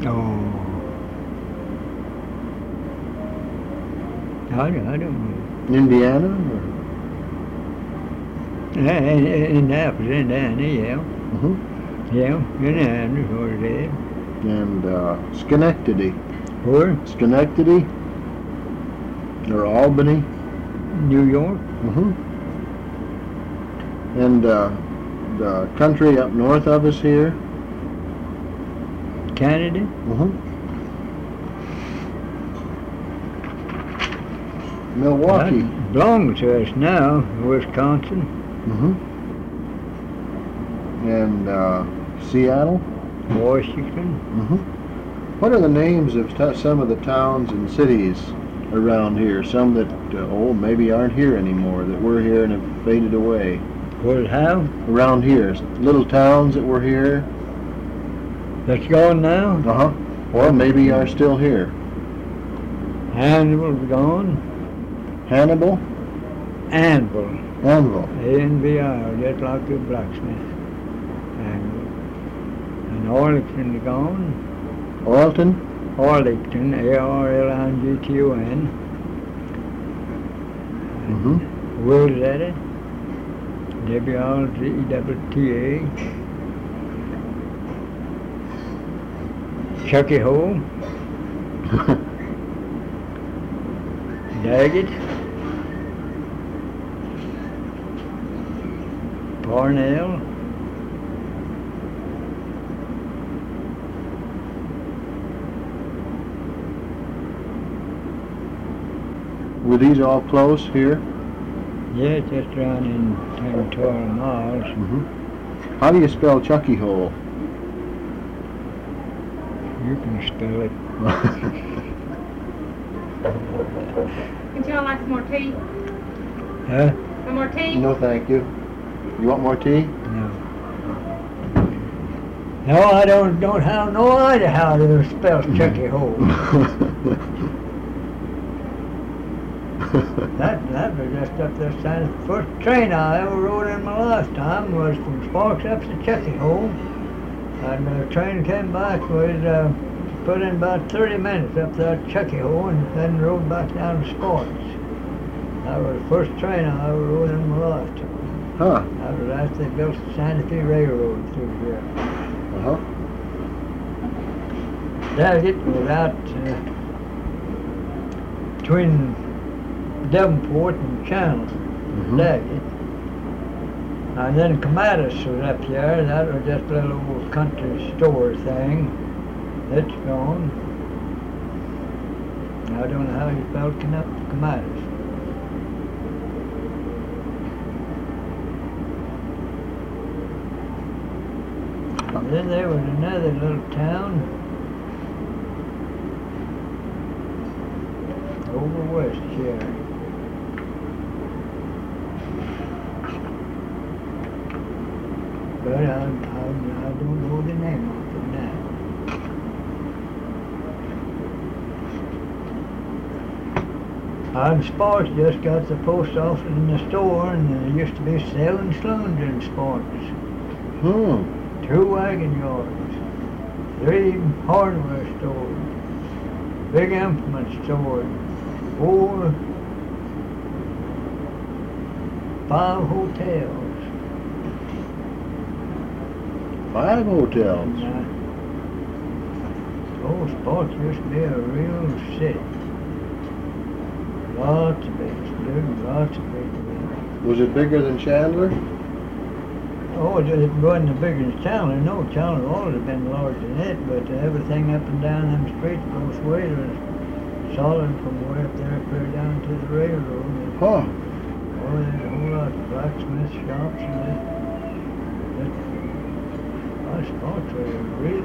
Oh, I don't know. Indiana? Or? Indianapolis, Indiana, yeah. Mm-hmm. Yeah, Indiana is what it is. And Schenectady. Where? Schenectady? Or Albany? New York? Mm-hmm. And the country up north of us here? Canada? Mm-hmm. Milwaukee. That belongs to us now, Wisconsin. Mm-hmm. And Seattle? Washington. Mm-hmm. What are the names of some of the towns and cities around here? Some that, maybe aren't here anymore, that were here and have faded away. What, how? Around here, little towns that were here. That's gone now? Uh-huh. Or maybe are still here. Hannibal's gone. Hannibal? Anvil. Anvil. A-N-V-I-L, just like the blacksmith. Anvil. And Arlington's gone. Oilton? Arlington, A-R-L-I-N-G-T-O-N. Mm-hmm. Willetta, W-I-L-Z-E-T-T-A. Chucky Hole. Daggett. Parnell. Were these all close here? Yeah, just around in 10, 12 miles. Mm-hmm. How do you spell Chucky Hole? You can spell it. Would y'all like some more tea? Huh? Some more tea? No, thank you. You want more tea? No. No, I don't have no idea how to spell Chucky Hole. That was just up there standing. First train I ever rode in my lifetime was from Sparks up to Chucky Hole. And the train came back, was put in about 30 minutes up there at Chucky Hole and then rode back down to Sparks. That was the first train I ever rode in my lifetime. Huh. That was after they built the Santa Fe Railroad through here. Uh-huh. Daggett was out between Devonport and Chandler. Mm-hmm. Daggett. And then Camadas was up here. That was just a little old country store thing. It's gone. I don't know how you spell Camadas. And then there was another little town over west here. But I don't know the name of it now. Sparks just got the post office and the store, and there used to be 7 saloons in Sparks. 2 wagon yards, 3 hardware stores, big implement stores, 4, 5 hotels. 5 hotels. Sparks used to be a real city. Lots of business, lots of business. Was it bigger than Chandler? Oh, it wasn't bigger than Chandler. No, Chandler always have been larger than it, but everything up and down them streets both ways was solid from way up there clear down to the railroad. Huh. Oh, there's a whole lot of blacksmith shops and that. Sparks was really